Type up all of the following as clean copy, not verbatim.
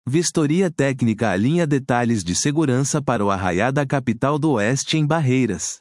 Vistoria técnica alinha detalhes de segurança para o Arraiá da capital do Oeste em Barreiras.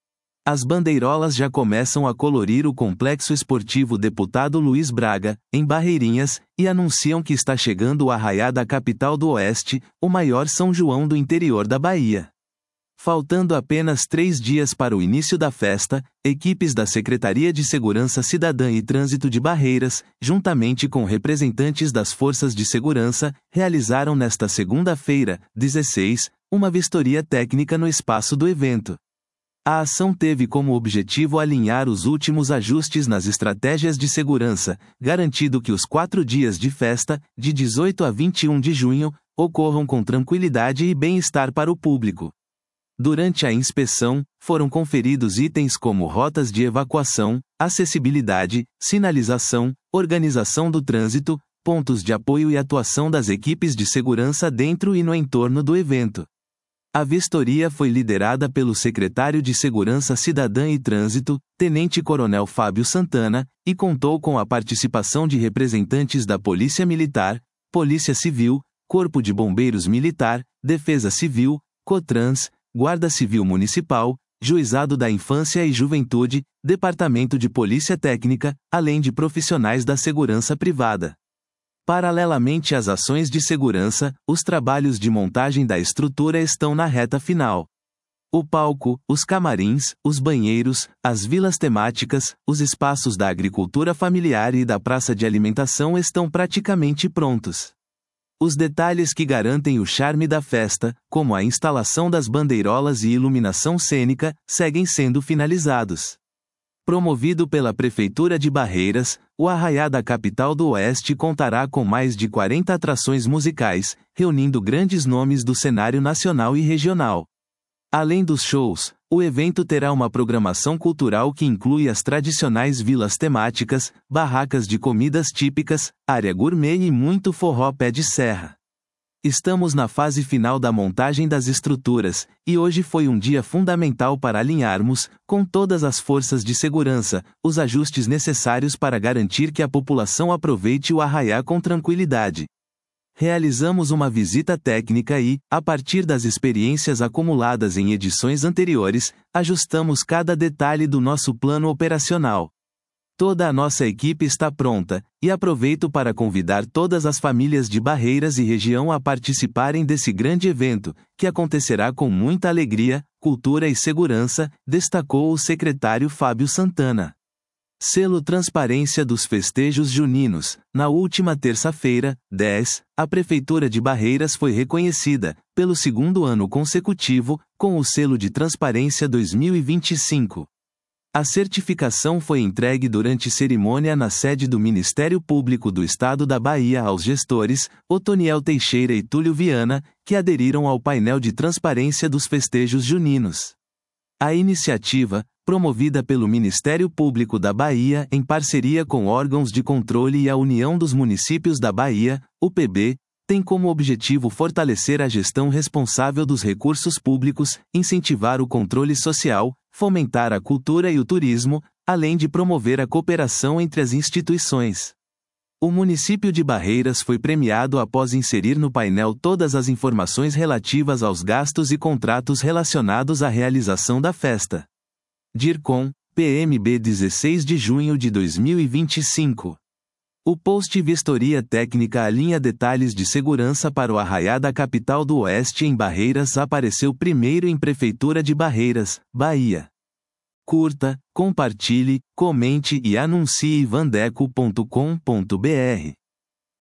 As bandeirolas já começam a colorir o complexo esportivo Deputado Luiz Braga, em Barreirinhas, e anunciam que está chegando o Arraiá da capital do Oeste, o maior São João do interior da Bahia. Faltando apenas 3 dias para o início da festa, equipes da Secretaria de Segurança Cidadã e Trânsito de Barreiras, juntamente com representantes das Forças de Segurança, realizaram nesta segunda-feira, 16, uma vistoria técnica no espaço do evento. A ação teve como objetivo alinhar os últimos ajustes nas estratégias de segurança, garantindo que os 4 dias de festa, de 18 a 21 de junho, ocorram com tranquilidade e bem-estar para o público. Durante a inspeção, foram conferidos itens como rotas de evacuação, acessibilidade, sinalização, organização do trânsito, pontos de apoio e atuação das equipes de segurança dentro e no entorno do evento. A vistoria foi liderada pelo secretário de Segurança Cidadã e Trânsito, Tenente-Coronel Fábio Santana, e contou com a participação de representantes da Polícia Militar, Polícia Civil, Corpo de Bombeiros Militar, Defesa Civil, Cotrans, Guarda Civil Municipal, Juizado da Infância e Juventude, Departamento de Polícia Técnica, além de profissionais da segurança privada. Paralelamente às ações de segurança, os trabalhos de montagem da estrutura estão na reta final. O palco, os camarins, os banheiros, as vilas temáticas, os espaços da agricultura familiar e da praça de alimentação estão praticamente prontos. Os detalhes que garantem o charme da festa, como a instalação das bandeirolas e iluminação cênica, seguem sendo finalizados. Promovido pela Prefeitura de Barreiras, o Arraiá da capital do Oeste contará com mais de 40 atrações musicais, reunindo grandes nomes do cenário nacional e regional. Além dos shows, o evento terá uma programação cultural que inclui as tradicionais vilas temáticas, barracas de comidas típicas, área gourmet e muito forró pé de serra. Estamos na fase final da montagem das estruturas, e hoje foi um dia fundamental para alinharmos, com todas as forças de segurança, os ajustes necessários para garantir que a população aproveite o Arraiá com tranquilidade. Realizamos uma visita técnica e, a partir das experiências acumuladas em edições anteriores, ajustamos cada detalhe do nosso plano operacional. Toda a nossa equipe está pronta, e aproveito para convidar todas as famílias de Barreiras e região a participarem desse grande evento, que acontecerá com muita alegria, cultura e segurança, destacou o secretário Fábio Santana. Selo Transparência dos Festejos Juninos. Na última terça-feira, 10, a Prefeitura de Barreiras foi reconhecida, pelo 2º ano consecutivo, com o selo de Transparência 2025. A certificação foi entregue durante cerimônia na sede do Ministério Público do Estado da Bahia aos gestores, Otoniel Teixeira e Túlio Viana, que aderiram ao painel de transparência dos festejos juninos. A iniciativa, promovida pelo Ministério Público da Bahia em parceria com órgãos de controle e a União dos Municípios da Bahia, UPB, tem como objetivo fortalecer a gestão responsável dos recursos públicos, incentivar o controle social, fomentar a cultura e o turismo, além de promover a cooperação entre as instituições. O município de Barreiras foi premiado após inserir no painel todas as informações relativas aos gastos e contratos relacionados à realização da festa. DIRCOM, PMB 16 de junho de 2025. O post Vistoria Técnica alinha detalhes de segurança para o Arraiá da capital do Oeste em Barreiras apareceu primeiro em Prefeitura de Barreiras, Bahia. Curta, compartilhe, comente e anuncie vandeco.com.br.